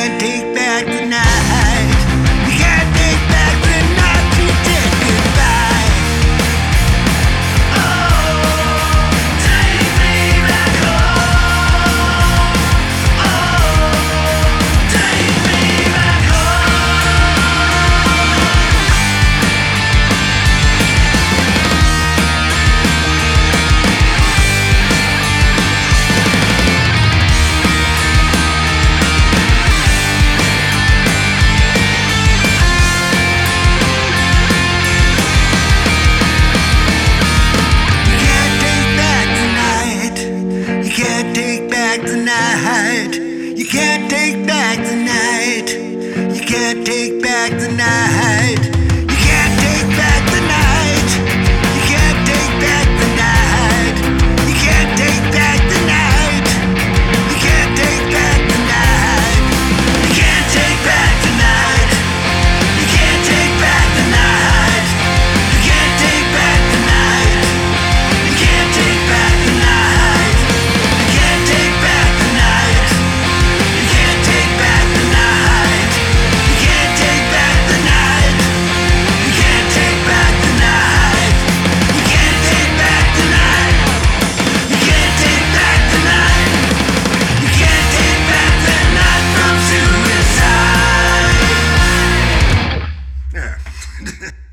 can't take back the night. You can't take back the night you did goodbye. Oh, take me back home. Oh, take me back You can't take back the night. You can't take back the night. You can't take back the night. You can't take back the night. You can't take back the night. You can't take back the night. You can't take back the night. You can't take back the night. You can't take back the night. You can't take back the night. You can't take back the night. You can't take back the night. You can't take back the night. You can't take back the night. You can't take back the night. You can't take back the night. You can't take back the night from suicide. Yeah.